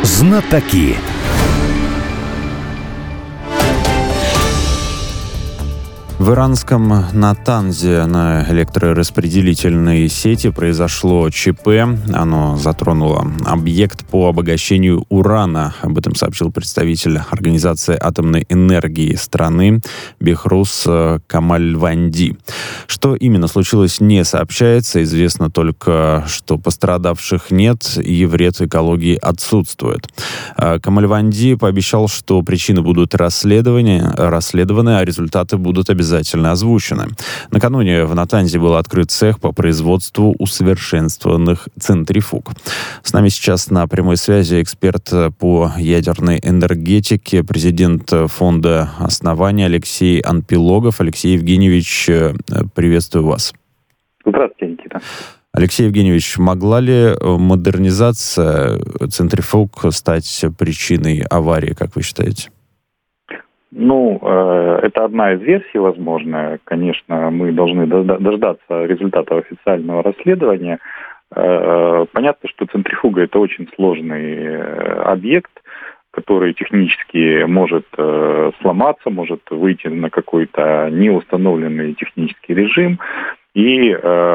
Знатоки. В иранском Натанзе на электрораспределительной сети произошло ЧП. Оно затронуло объект по обогащению урана. Об этом сообщил представитель Организации атомной энергии страны Бехрус Камальванди. Что именно случилось, не сообщается. Известно только, что пострадавших нет и вред экологии отсутствует. Камальванди пообещал, что причины будут расследованы, а результаты будут обязательно озвучены. Накануне в Натанзе был открыт цех по производству усовершенствованных центрифуг. С нами сейчас на прямой связи эксперт по ядерной энергетике, президент фонда основания Алексей Анпилогов. Алексей Евгеньевич, приветствую вас. Здравствуйте, Никита. Алексей Евгеньевич, могла ли модернизация центрифуг стать причиной аварии, как вы считаете? Это одна из версий, возможно. Конечно, мы должны дождаться результатов официального расследования. Понятно, что центрифуга – это очень сложный объект, который технически может сломаться, может выйти на какой-то неустановленный технический режим. И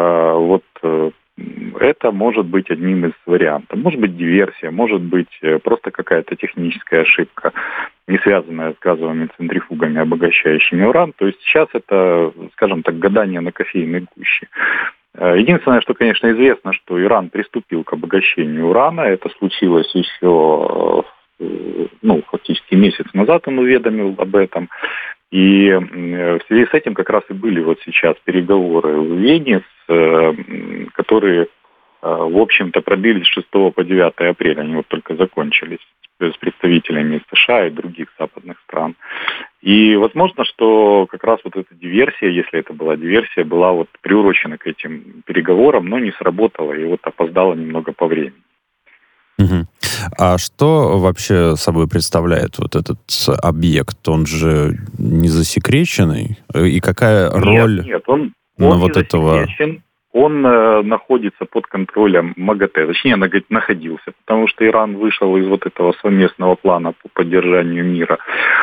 это может быть одним из вариантов. Может быть диверсия, может быть просто какая-то техническая ошибка, не связанная с газовыми центрифугами, обогащающими уран. То есть сейчас это, скажем так, гадание на кофейной гуще. Единственное, что, конечно, известно, что Иран приступил к обогащению урана. Это случилось еще, фактически месяц назад он уведомил об этом. И в связи с этим как раз и были вот сейчас переговоры в Вене, которые, в общем-то, продлились с 6 по 9 апреля. Они вот только закончились с представителями США и других западных стран. И возможно, что как раз вот эта диверсия, если это была диверсия, была вот приурочена к этим переговорам, но не сработала и вот опоздала немного по времени. Угу. А что вообще собой представляет вот этот объект? Он же не засекреченный? И какая роль он вот не этого... засекречен. Он находится под контролем МАГАТЭ, точнее, находился, потому что Иран вышел из вот этого совместного плана по поддержанию мира.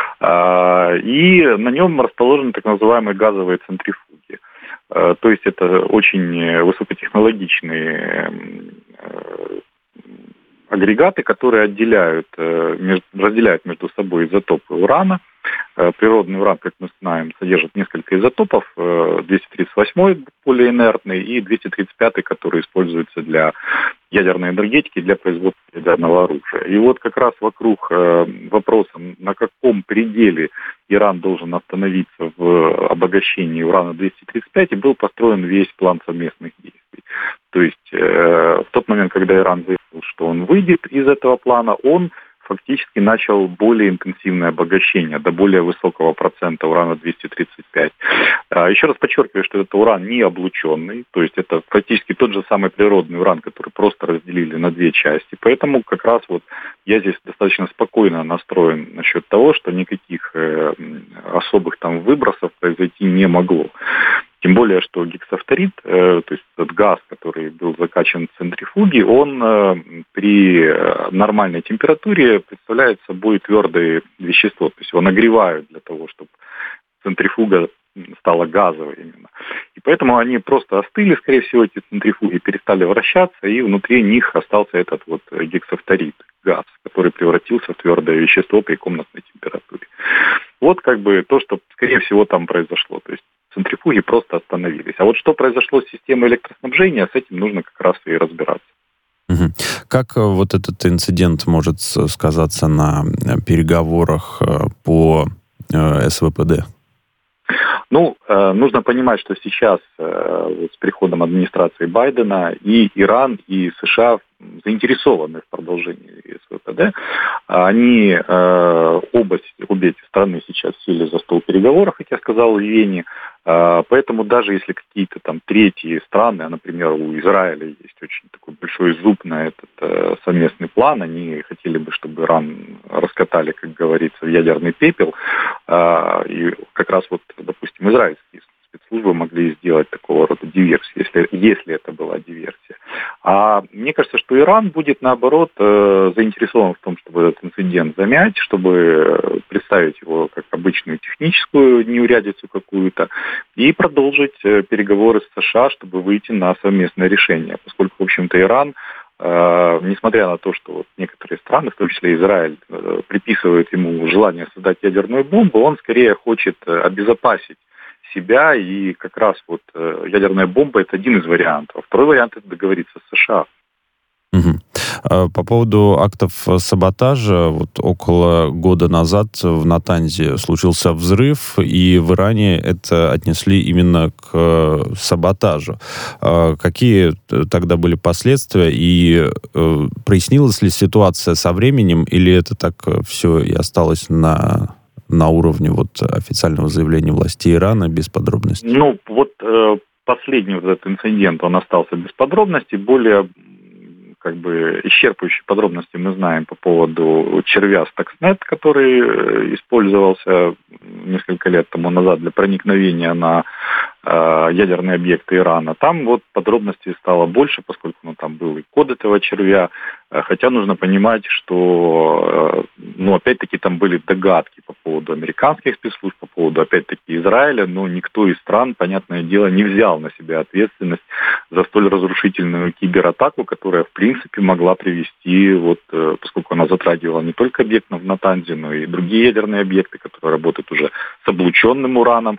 И на нем расположены так называемые газовые центрифуги. То есть это очень высокотехнологичные агрегаты, которые разделяют между собой изотопы урана. Природный уран, как мы знаем, содержит несколько изотопов. 238 более инертный и 235, который используется для ядерной энергетики, для производства ядерного оружия. И вот как раз вокруг вопроса, на каком пределе Иран должен остановиться в обогащении урана-235, и был построен весь план совместных действий. То есть в тот момент, когда Иран заявил, что он выйдет из этого плана, он фактически начал более интенсивное обогащение до более высокого процента урана-235. Еще раз подчеркиваю, что это уран не облученный, то есть это практически тот же самый природный уран, который просто разделили на две части. Поэтому как раз вот я здесь достаточно спокойно настроен насчет того, что никаких особых там выбросов произойти не могло. Тем более, что гексафторид, то есть этот газ, который был закачан в центрифуге, он при нормальной температуре представляет собой твердое вещество. То есть его нагревают для того, чтобы центрифуга стала газовой именно. И поэтому они просто остыли, скорее всего, эти центрифуги, перестали вращаться, и внутри них остался этот вот гексафторид, газ, который превратился в твердое вещество при комнатной температуре. Вот как бы то, что, скорее всего, там произошло. То есть центрифуги просто остановились. А вот что произошло с системой электроснабжения, с этим нужно как раз и разбираться. Угу. Как вот этот инцидент может сказаться на переговорах по СВПД? Нужно понимать, что сейчас с приходом администрации Байдена и Иран, и США заинтересованы в продолжении СВПД. Они обе эти страны сейчас сели за стол переговоров, как я сказал, в Вене. Поэтому даже если какие-то там третьи страны, например, у Израиля есть очень такой большой зуб на этот совместный план, они хотели бы, чтобы Иран раскатали, как говорится, в ядерный пепел. И как раз вот, допустим, израильские спецслужбы могли сделать такого рода диверсию, если это была диверсия. А мне кажется, что Иран будет, наоборот, заинтересован в том, чтобы этот инцидент замять, чтобы представить его как обычную техническую неурядицу какую-то, и продолжить переговоры с США, чтобы выйти на совместное решение. Поскольку, в общем-то, Иран, несмотря на то, что вот некоторые страны, в том числе Израиль, приписывают ему желание создать ядерную бомбу, он скорее хочет обезопасить себя, и как раз вот ядерная бомба – это один из вариантов. Второй вариант – это договориться с США. По поводу актов саботажа, вот около года назад в Натанзе случился взрыв, и в Иране это отнесли именно к саботажу. Какие тогда были последствия, и прояснилась ли ситуация со временем, или это так все и осталось на уровне вот официального заявления властей Ирана без подробностей? Ну, вот последний вот этот инцидент, он остался без подробностей. Более исчерпывающие подробности мы знаем по поводу червя Stuxnet, который использовался несколько лет тому назад для проникновения на ядерные объекты Ирана. Там вот подробностей стало больше, поскольку там был и код этого червя. Хотя нужно понимать, что, опять-таки, там были догадки по поводу американских спецслужб, по поводу, опять-таки, Израиля, но никто из стран, понятное дело, не взял на себя ответственность за столь разрушительную кибератаку, которая, в принципе, могла привести, поскольку она затрагивала не только объект в Натанзе, но и другие ядерные объекты, которые работают уже с облученным ураном,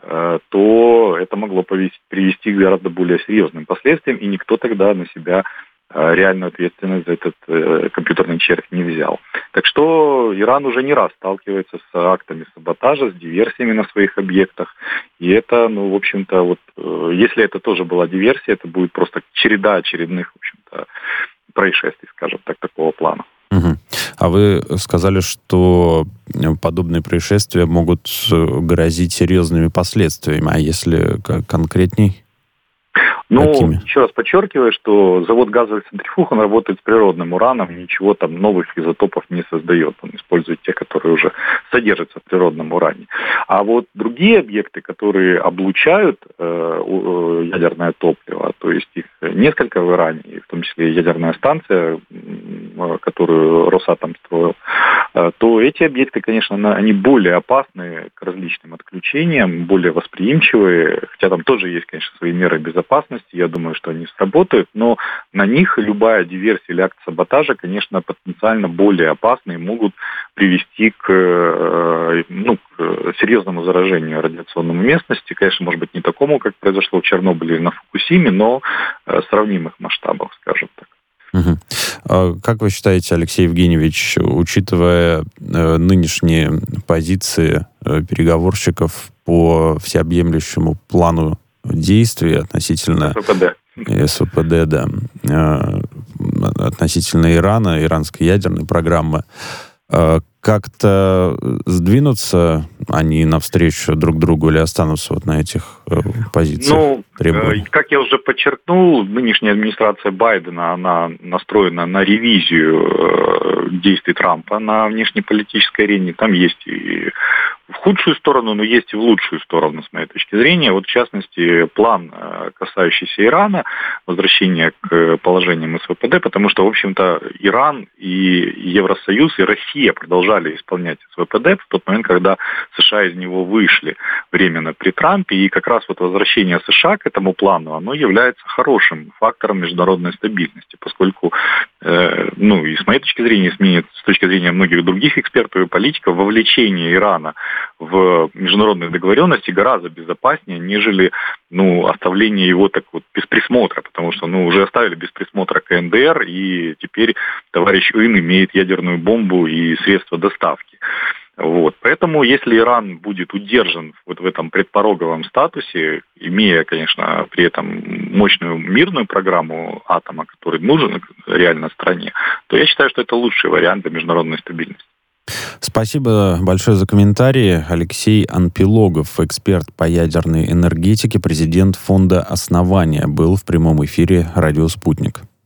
то это могло привести к гораздо более серьезным последствиям, и никто тогда на себя реальную ответственность за этот компьютерный червь не взял. Так что Иран уже не раз сталкивается с актами саботажа, с диверсиями на своих объектах, и это, в общем-то, если это тоже была диверсия, это будет просто череда очередных, в общем-то, происшествий, скажем так, такого плана. Угу. А вы сказали, что подобные происшествия могут грозить серьезными последствиями. А если конкретней? Какими? Еще раз подчеркиваю, что завод газовых центрифуг, он работает с природным ураном, ничего там новых изотопов не создает. Он использует те, которые уже содержатся в природном уране. А вот другие объекты, которые облучают ядерное топливо, то есть их несколько в Иране, в том числе и ядерная станция, которую Росатом строил, то эти объекты, конечно, они более опасны к различным отключениям, более восприимчивые, хотя там тоже есть, конечно, свои меры безопасности, я думаю, что они сработают, но на них любая диверсия или акт саботажа, конечно, потенциально более опасны и могут привести к серьезному заражению радиационной местности, конечно, может быть, не такому, как произошло в Чернобыле или на Фукусиме, но сравнимых масштабов, скажем так. Угу. Как вы считаете, Алексей Евгеньевич, учитывая нынешние позиции переговорщиков по всеобъемлющему плану действий относительно СВПД, да, относительно Ирана, иранской ядерной программы, как-то сдвинутся они навстречу друг другу или останутся на этих позициях? Как я уже подчеркнул, нынешняя администрация Байдена, она настроена на ревизию действий Трампа на внешнеполитической арене. Там есть и в худшую сторону, но есть и в лучшую сторону, с моей точки зрения. В частности, план, касающийся Ирана, возвращения к положениям СВПД, потому что, в общем-то, Иран и Евросоюз, и Россия продолжали исполнять СВПД в тот момент, когда США из него вышли временно при Трампе, и как раз возвращение США к этому плану, оно является хорошим фактором международной стабильности, поскольку, и с моей точки зрения, с точки зрения многих других экспертов и политиков, вовлечение Ирана в международные договоренности гораздо безопаснее, нежели, оставление его так без присмотра, потому что, уже оставили без присмотра КНДР, и теперь товарищ Ин имеет ядерную бомбу и средства доставки. Поэтому, если Иран будет удержан в этом предпороговом статусе, имея, конечно, при этом мощную мирную программу атома, который нужен реально стране, то я считаю, что это лучший вариант для международной стабильности. Спасибо большое за комментарии. Алексей Анпилогов, эксперт по ядерной энергетике, президент фонда «Основания», был в прямом эфире «Радио Спутник».